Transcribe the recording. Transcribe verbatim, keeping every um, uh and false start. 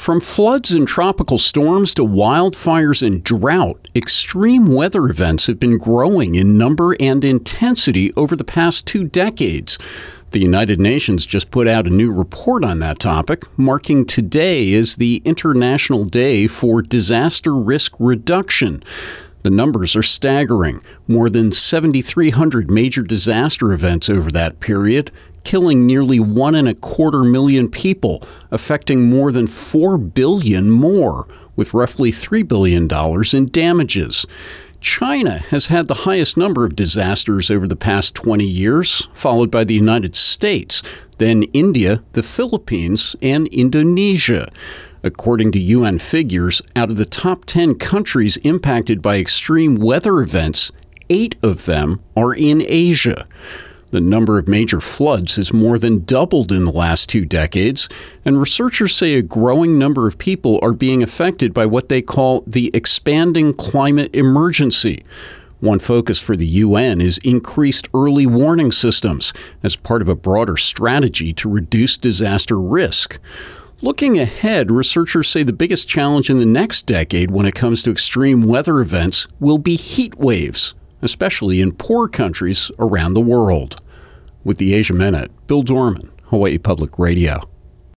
From floods and tropical storms to wildfires and drought, extreme weather events have been growing in number and intensity over the past two decades. The United Nations just put out a new report on that topic, marking today as the International Day for Disaster Risk Reduction. The numbers are staggering. More than seven thousand three hundred major disaster events over that period, killing nearly one and a quarter million people, affecting more than four billion more, with roughly three billion dollars in damages. China has had the highest number of disasters over the past twenty years, followed by the United States, then India, the Philippines, and Indonesia. According to U N figures, out of the top ten countries impacted by extreme weather events, eight of them are in Asia. The number of major floods has more than doubled in the last two decades, and researchers say a growing number of people are being affected by what they call the expanding climate emergency. One focus for the U N is increased early warning systems as part of a broader strategy to reduce disaster risk. Looking ahead, researchers say the biggest challenge in the next decade when it comes to extreme weather events will be heat waves, especially in poor countries around the world. With the Asia Minute, Bill Dorman, Hawaii Public Radio.